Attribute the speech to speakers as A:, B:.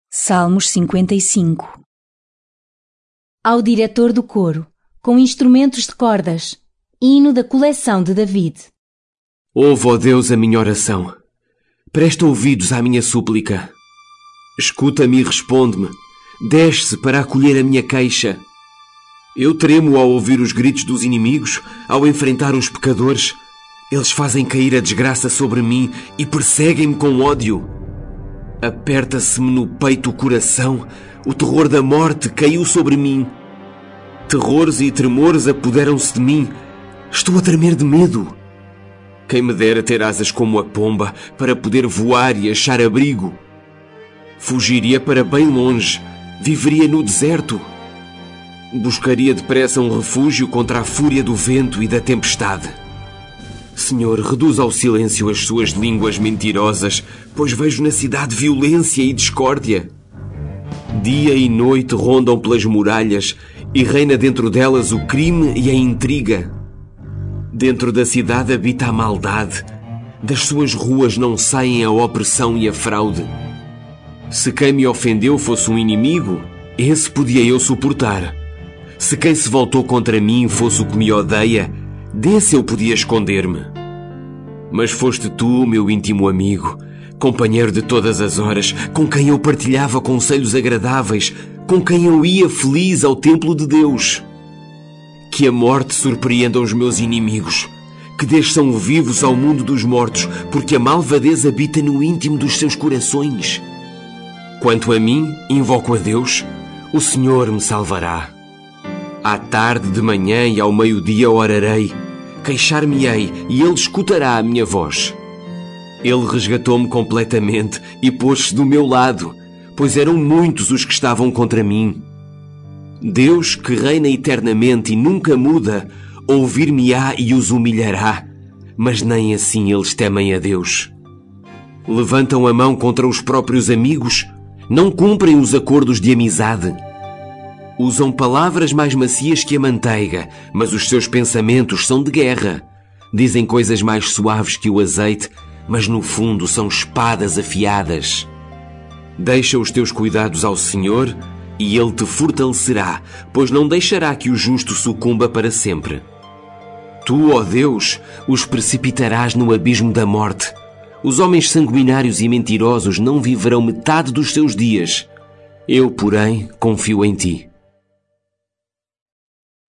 A: Salmos 55. Ao diretor do coro, com instrumentos de cordas, hino da coleção de David.
B: Ouve, ó Deus, a minha oração. Presta ouvidos à minha súplica. Escuta-me e responde-me. Desce para acolher a minha queixa. Eu tremo ao ouvir os gritos dos inimigos, ao enfrentar os pecadores. Eles fazem cair a desgraça sobre mim e perseguem-me com ódio. Aperta-se-me no peito o coração, o terror da morte caiu sobre mim. Terrores e tremores apoderam-se de mim. Estou a tremer de medo. Quem me dera ter asas como a pomba para poder voar e achar abrigo. Fugiria para bem longe, viveria no deserto. Buscaria depressa um refúgio contra a fúria do vento e da tempestade. Senhor, reduz ao silêncio as suas línguas mentirosas, pois vejo na cidade violência e discórdia. Dia e noite rondam pelas muralhas e reina dentro delas o crime e a intriga. Dentro da cidade habita a maldade. Das suas ruas não saem a opressão e a fraude. Se quem me ofendeu fosse um inimigo, esse podia eu suportar. Se quem se voltou contra mim fosse o que me odeia, desse eu podia esconder-me. Mas foste tu, meu íntimo amigo, companheiro de todas as horas, com quem eu partilhava conselhos agradáveis, com quem eu ia feliz ao templo de Deus. Que a morte surpreenda os meus inimigos, que desçam vivos ao mundo dos mortos, porque a malvadez habita no íntimo dos seus corações. Quanto a mim, invoco a Deus, o Senhor me salvará. À tarde, de manhã e ao meio-dia orarei, queixar-me-ei e Ele escutará a minha voz. Ele resgatou-me completamente e pôs-se do meu lado, pois eram muitos os que estavam contra mim. Deus, que reina eternamente e nunca muda, ouvir-me-á e os humilhará, mas nem assim eles temem a Deus. Levantam a mão contra os próprios amigos, não cumprem os acordos de amizade. Usam palavras mais macias que a manteiga, mas os seus pensamentos são de guerra. Dizem coisas mais suaves que o azeite, mas no fundo são espadas afiadas. Deixa os teus cuidados ao Senhor e Ele te fortalecerá, pois não deixará que o justo sucumba para sempre. Tu, ó Deus, os precipitarás no abismo da morte. Os homens sanguinários e mentirosos não viverão metade dos seus dias. Eu, porém, confio em ti.